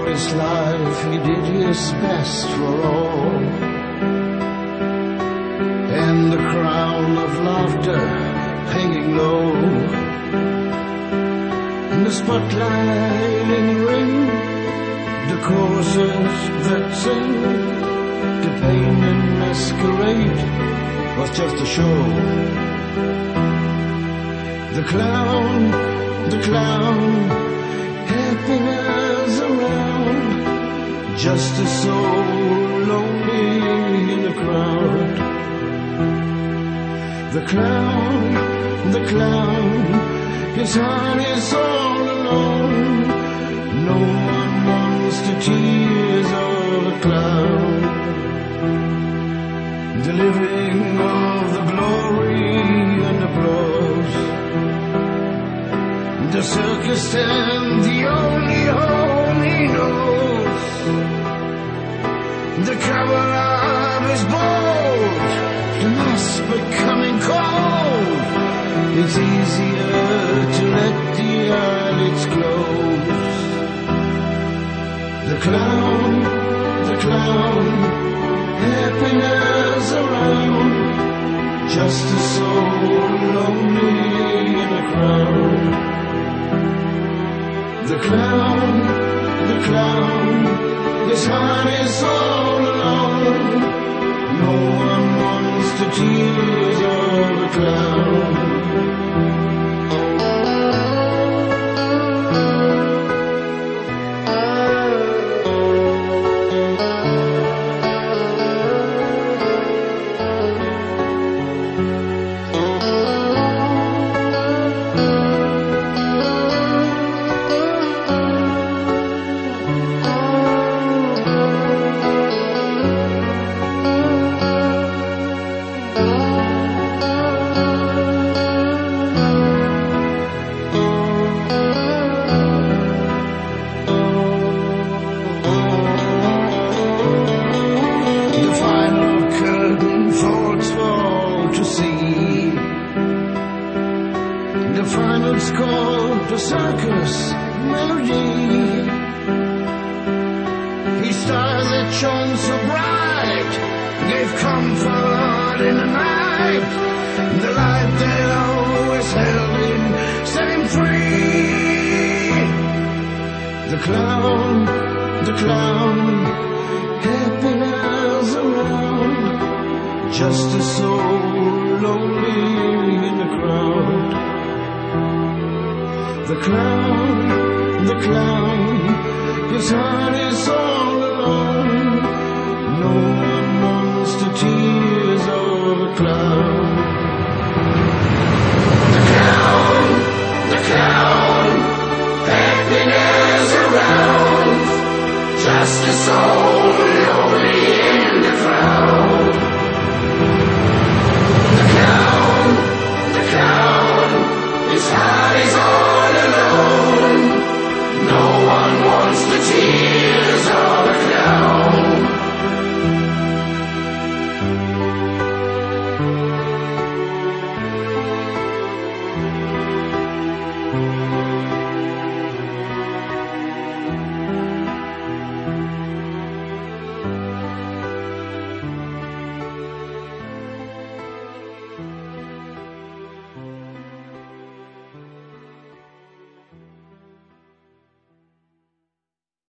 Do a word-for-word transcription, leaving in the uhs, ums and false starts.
his life he did his best for all, and the crown of laughter hanging low, in the spotlighting ring, the choruses that sing, the pain and masquerade was just a show. The clown, the clown, happiness around, just a soul lonely in the crowd. The clown, the clown, his heart is all alone. No one wants the tears of the clown. The living of the glory and applause, the circus stand, the only home he knows. The cover of his boat, the mask becoming cold. It's easier to let the eyelids close. The clown, the clown, happiness around, just a soul lonely in a crowd. The clown, the clown, his heart is all alone. No one wants the tears of the clown. It's called the circus melody. He stars that shone so bright, gave comfort in the night. The light that always held him set him free. The clown, the clown, happiness around, just a soul lonely in the crowd. The clown, the clown, his heart is all alone. No one wants the tears of the clown.